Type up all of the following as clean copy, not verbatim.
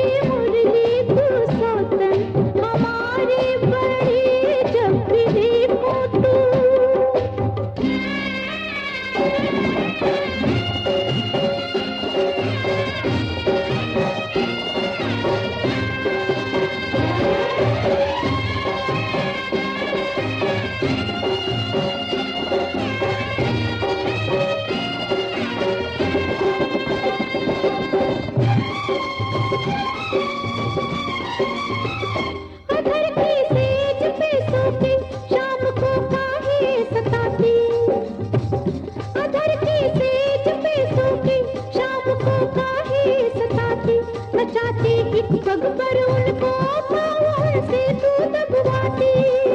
मुरली तू सौतन हमारी बड़ी, जब भी देखो तू। अधर की सेज पे सो के शाम को काहे सताती, अधर की सेज पे सो के शाम को काहे सताती, नचाती एक पग पर उनको पाँव से तू दबवाती,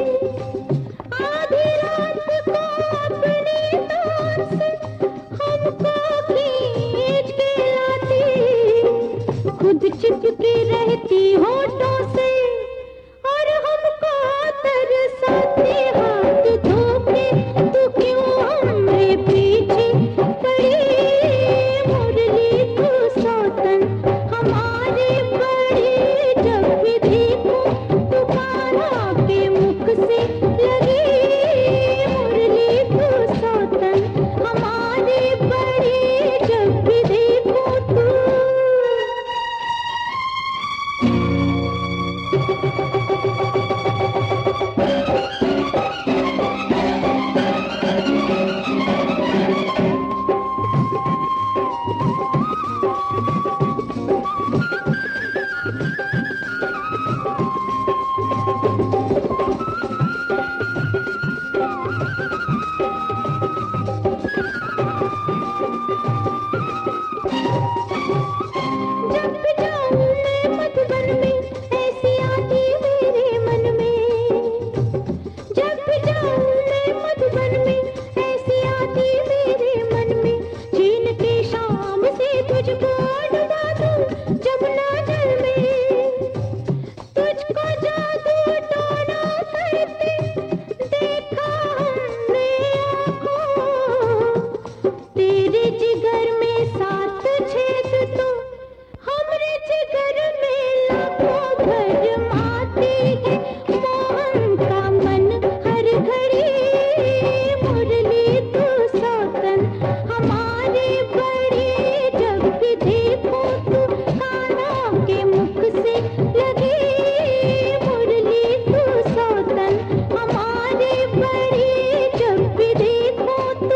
आधी रात को अपनी तान से हमको खींच के लाती, खुद चिपकी रहती होठों से और हमको तरसाती, हाथ धोके तू क्यों हमरे पीछे पड़ी, मुरली तू सौतन हमारी बड़ी, जब भी देखो तू कान्हा के मुख से लगी, मुरली तू सौतन हमारी बड़ी, जब भी देखो तू। जब भी जाऊं मैं मधुबन में ऐसी आती मेरे मन में, जब भी जाऊं मैं मधुबन में ऐसी आती मेरे मन में, छीन के शाम से तुझको डुबा दूं जमुना जल में, तुझको जादू टोना करते देखा हमने आँखों, तेरे जिगर में 7 छेद तो हमरे जिगर में लाखों भरमाती है, मोहन का मन हर घड़ी, मुरली तू सौतन हमारी बड़ी, जब भी देखो तू कान्हा के मुख से लगी, मुरली तू सौतन हमारी बड़ी, जब भी देखो तू।